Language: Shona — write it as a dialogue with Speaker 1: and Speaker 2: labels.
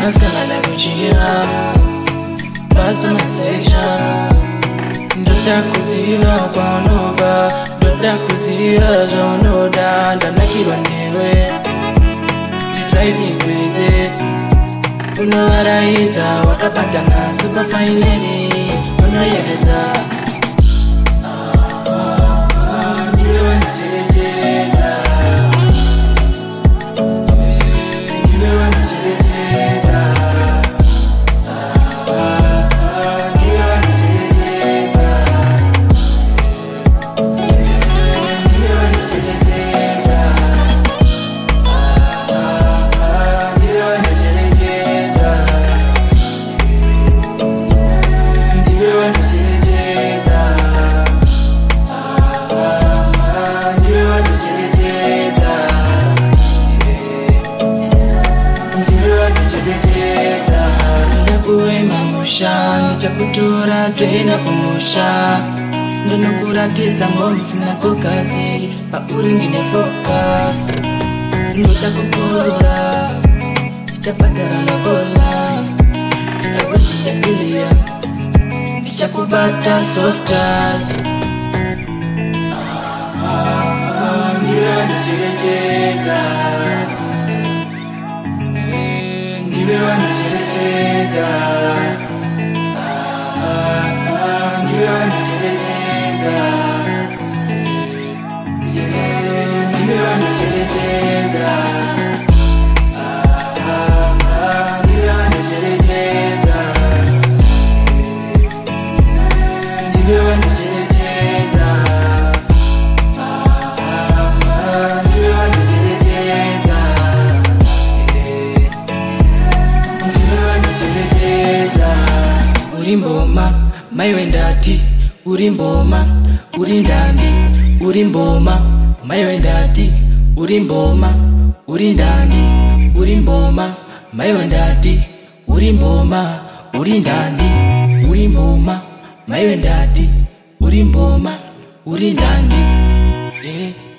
Speaker 1: Skana like Uchira, pass my section. Doda kuzira kwanova, doda kuzira jonoda, ndanakirwa ndiwe. You drive me crazy. Unawaraita wakapatana super fine lady, unoyeleza. Ndiwe wanacherecheta, ndiwe wanacherecheta. Chakutura twena kumusha ndono kuratidza ngombe sina kukazi pauri ndine focus ndoda kukura chapatara makola ndakudziya ndichakubata softers ndiwe wanocherechedza ndiwe wanocherechedza ndiwe wanocherechedza ndiwe wanocherechedza ndiwe wanocherechedza ndiwe wanocherechedza ndiwe wanocherechedza ndiwe wanocherechedza uri mboma mai wendati uri mboma uri ndandi uri mboma mai wendati uri mboma uri ndandi uri mboma mai wendati uri mboma uri ndandi uri mboma mai wendati uri mboma uri ndandi